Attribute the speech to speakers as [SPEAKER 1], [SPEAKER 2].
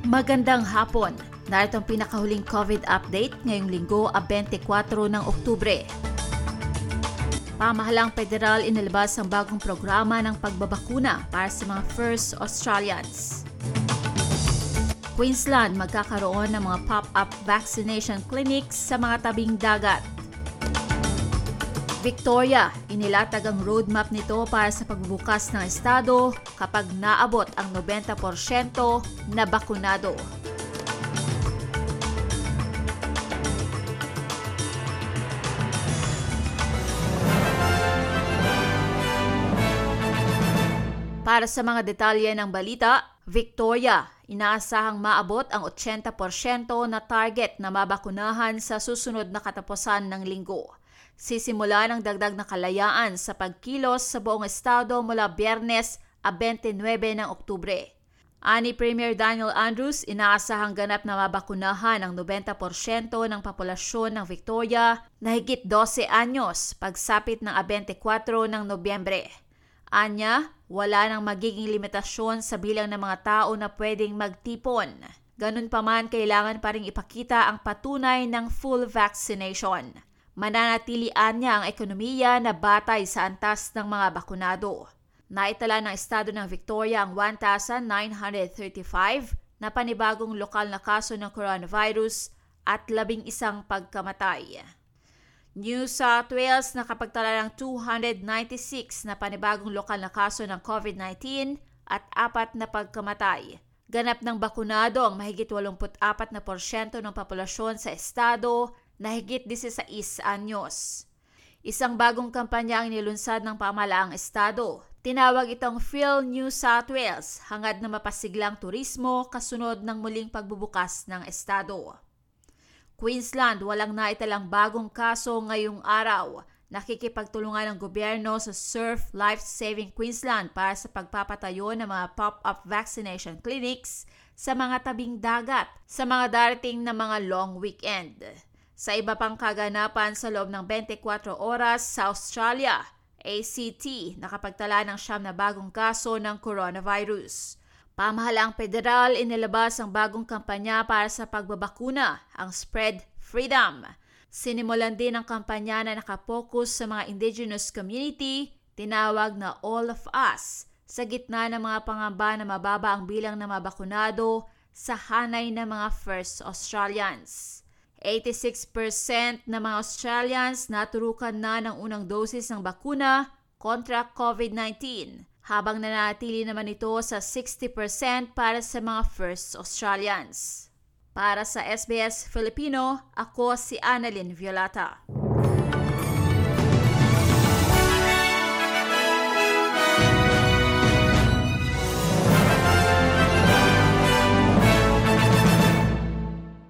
[SPEAKER 1] Magandang hapon. Narito ang pinakahuling COVID update ngayong linggo, 24 ng Oktubre. Pamahalang federal inilabas ang bagong programa ng pagbabakuna para sa mga first Australians. Queensland magkakaroon ng mga pop-up vaccination clinics sa mga tabing dagat. Victoria, inilatag ang roadmap nito para sa pagbubukas ng estado kapag naabot ang 90% na bakunado. Para sa mga detalye ng balita, Victoria, inaasahang maabot ang 80% na target na mabakunahan sa susunod na katapusan ng linggo. Sisimula ng dagdag na kalayaan sa pagkilos sa buong estado mula Biyernes, 29 ng Oktubre. Ani Premier Daniel Andrews, inaasahang ganap na mabakunahan ang 90% ng populasyon ng Victoria na higit 12 anyos pagsapit ng 24 ng Nobyembre. Anya, wala nang magiging limitasyon sa bilang ng mga tao na pwedeng magtipon. Ganun pa man, kailangan pa ring ipakita ang patunay ng full vaccination. Mananatilian niya ang ekonomiya na batay sa antas ng mga bakunado. Naitala ng estado ng Victoria ang 1,935 na panibagong lokal na kaso ng coronavirus at 11 pagkamatay. New South Wales nakapagtala ng 296 na panibagong lokal na kaso ng COVID-19 at 4 na pagkamatay. Ganap ng bakunado ang mahigit 84% ng populasyon sa estado na higit 16 anyos. Isang bagong kampanya ang nilunsad ng pamahalaang estado. Tinawag itong Feel New South Wales, hangad na mapasiglang turismo kasunod ng muling pagbubukas ng estado. Queensland, walang naitalang bagong kaso ngayong araw. Nakikipagtulungan ng gobyerno sa Surf Life Saving Queensland para sa pagpapatayo ng mga pop-up vaccination clinics sa mga tabing dagat sa mga darating na mga long weekend. Sa iba pang kaganapan sa loob ng 24 oras sa Australia, ACT nakapagtala ng 9 na bagong kaso ng coronavirus. Pamahalaang federal inilabas ang bagong kampanya para sa pagbabakuna, ang Spread Freedom. Sinimulan din ang kampanya na nakapokus sa mga indigenous community, tinawag na All of Us, sa gitna ng mga pangamba na mababa ang bilang na mabakunado sa hanay ng mga first Australians. 86% ng mga Australians naturukan na ng unang dosis ng bakuna kontra COVID-19, habang nanatili naman ito sa 60% para sa mga first Australians. Para sa SBS Filipino, ako si Annalyn Violata.